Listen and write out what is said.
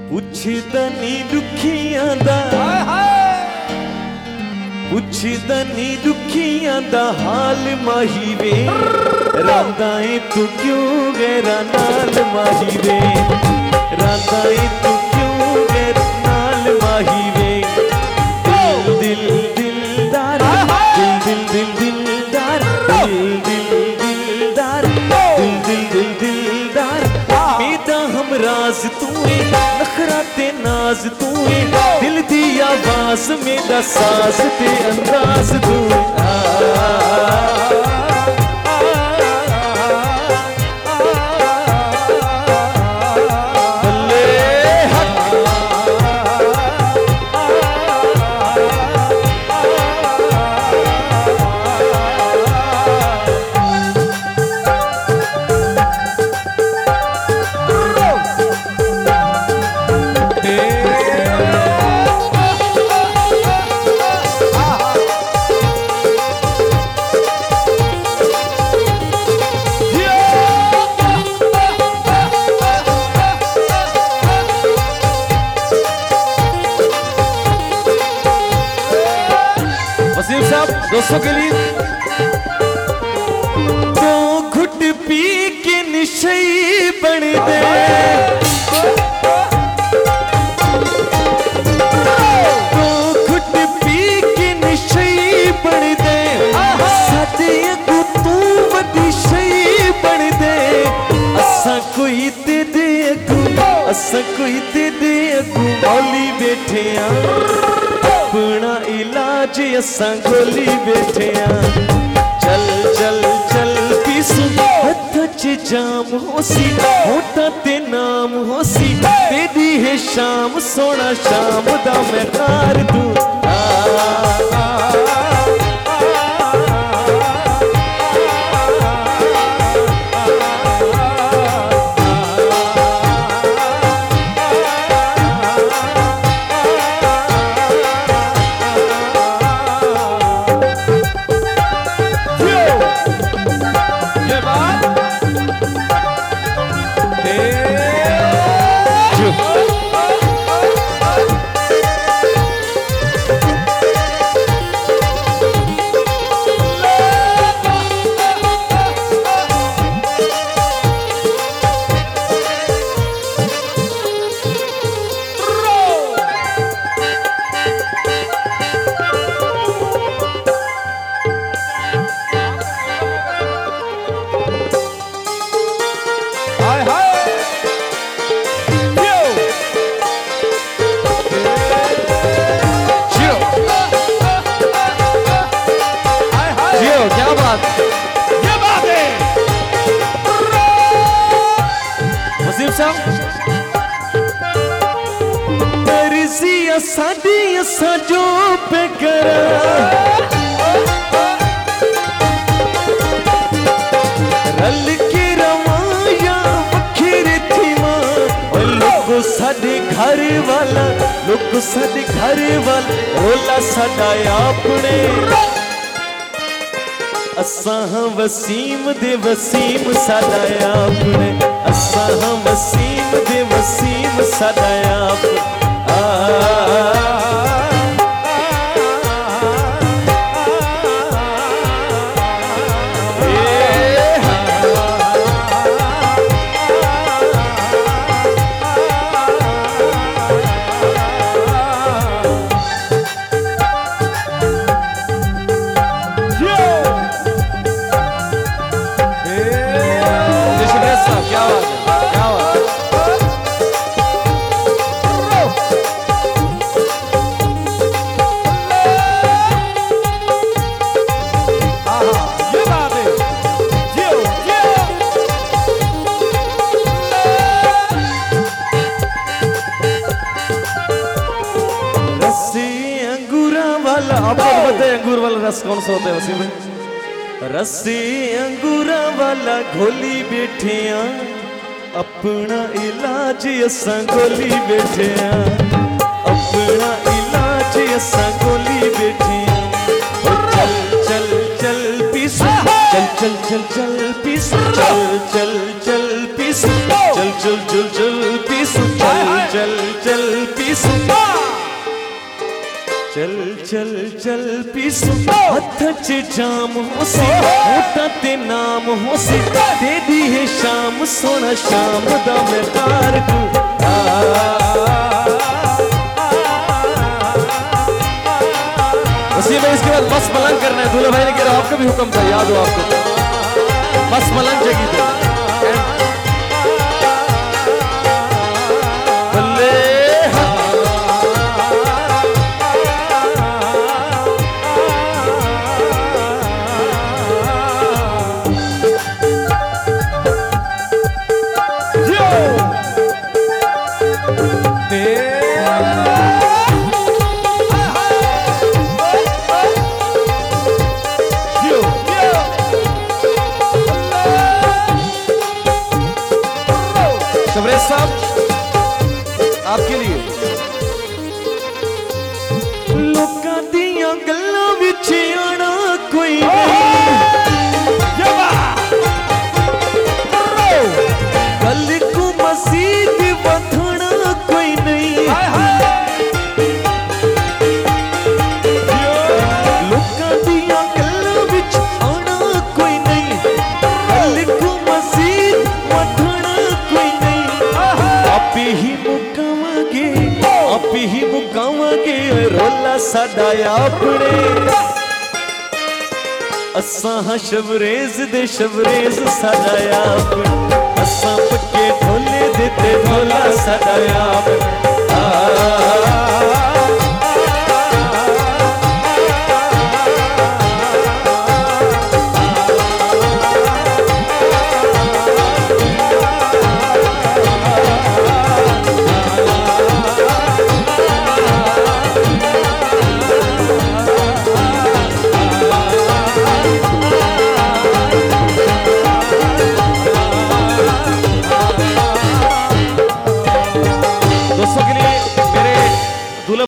पुछदा नी दुखियां दा पुछदा नी दुखियां दा हाल माही वे रांदाए तू क्यों गैरा नाल माही वे रांदाए तू क्यों गैरा नाल माही वे दिल दिल दिलदार दिल दिल दिल दिलदार दिल दिल दिलदार दिल दिल दिल दिलदार मेरा हमराज तू नखरा ते नाज तू दिल दी आवाज मेरा साज ते अंदाज तू वसीम साहब दोस्तों के लिए तो घुट पी के निशई बन दे तो घुट पी के निशई बन दे साडे अगू तू वड्डी शई बन दे असा कोई ते दे अगू असा कोई ते दे अगू मौली बैठे अपना इलाज असा गोली बैठे चल चल चल पीसू हथ च जाम होसी होटा ते नाम होसी तेरी है शाम सोना शाम दा मैं कार दूं साडी असा जो पे करा रल के रवाया वखेरे थी मां और लोगो साडे घर वाला लोगो साडे घर वाला रोला साडा अपने असा वसीम दे वसीम साडा अपने असा वसीम दे वसीम साडा अपने अंगूर वाला रस कौन सा होता है वसीम भाई रस्सी अंगूरा वाला घोली बैठे अपना इलाज असा गोली बैठे अपना इलाज असा गोली बैठे चल चल चल पीस चल चल चल चल पीस चल चल चल पीस चल चल चल चल पीसू चल चल चल पीसू चल चल चल पीसू हथ च जाम होसी होठा ते नाम होसी दे दी है शाम सोना शाम दा मैं तार तू उसी में इसके बाद बस मलंग करना है। दूल्हे भाई ने कहा आपका भी हुक्म था, याद हो आपको, बस मलंग जगी थे। शबरेज साहब आपके लिए लोकां दियां गल्लां विच आना कोई गल को मसीद बधना कोई नहीं लोकां दियां गल्लां विच आना कोई नहीं गल को मसीद बधना कोई नहीं आपे ही मुकावांगे रोला साडा अपने असां हां शबरेज दे शबरेज साडा अपने असां पक्के ढोले दे ते ढोला साडा अपने